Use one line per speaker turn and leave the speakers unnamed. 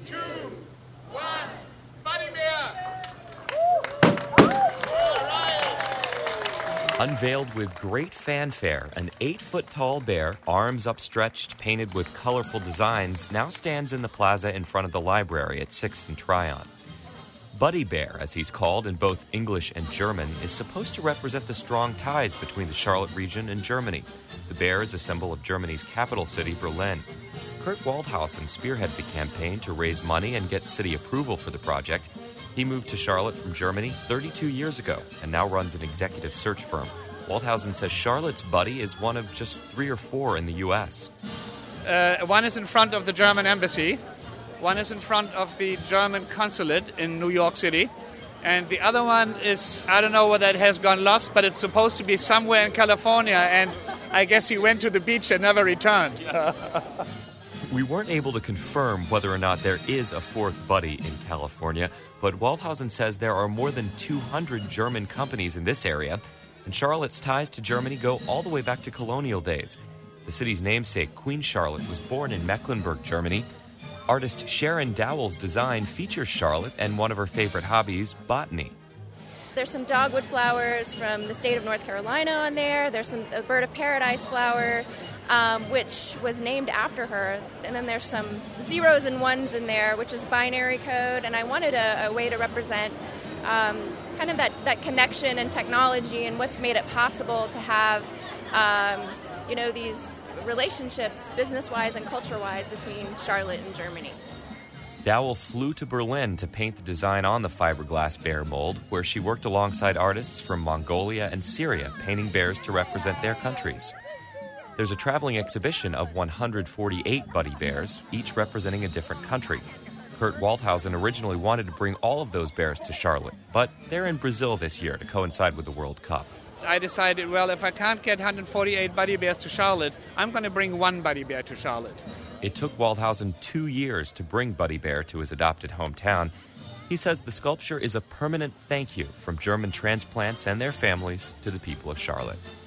2, 1, Buddy Bear!
Unveiled with great fanfare, an 8-foot-tall bear, arms upstretched, painted with colorful designs, now stands in the plaza in front of the library at 6th and Tryon. Buddy Bear, as he's called in both English and German, is supposed to represent the strong ties between the Charlotte region and Germany. The bear is a symbol of Germany's capital city, Berlin. Kurt Waldhausen spearheaded the campaign to raise money and get city approval for the project. He moved to Charlotte from Germany 32 years ago and now runs an executive search firm. Waldhausen says Charlotte's Buddy is one of just 3 or 4 in the U.S.
One is in front of the German embassy. One is in front of the German consulate in New York City. And the other one is, I don't know whether it has gone lost, but it's supposed to be somewhere in California. And I guess he went to the beach and never returned.
We weren't able to confirm whether or not there is a 4th Buddy in California, but Waldhausen says there are more than 200 German companies in this area, and Charlotte's ties to Germany go all the way back to colonial days. The city's namesake, Queen Charlotte, was born in Mecklenburg, Germany. Artist Sharon Dowell's design features Charlotte and one of her favorite hobbies, botany.
There's some dogwood flowers from the state of North Carolina on there. There's a bird of paradise flower, which was named after her. And then there's some zeros and ones in there, which is binary code. And I wanted a way to represent kind of that connection and technology and what's made it possible to have, these relationships, business-wise and culture-wise, between Charlotte and Germany.
Dowell flew to Berlin to paint the design on the fiberglass bear mold, where she worked alongside artists from Mongolia and Syria, painting bears to represent their countries. There's a traveling exhibition of 148 Buddy Bears, each representing a different country. Kurt Waldhausen originally wanted to bring all of those bears to Charlotte, but they're in Brazil this year to coincide with the World Cup.
I decided, well, if I can't get 148 Buddy Bears to Charlotte, I'm going to bring one Buddy Bear to Charlotte.
It took Waldhausen 2 years to bring Buddy Bear to his adopted hometown. He says the sculpture is a permanent thank you from German transplants and their families to the people of Charlotte.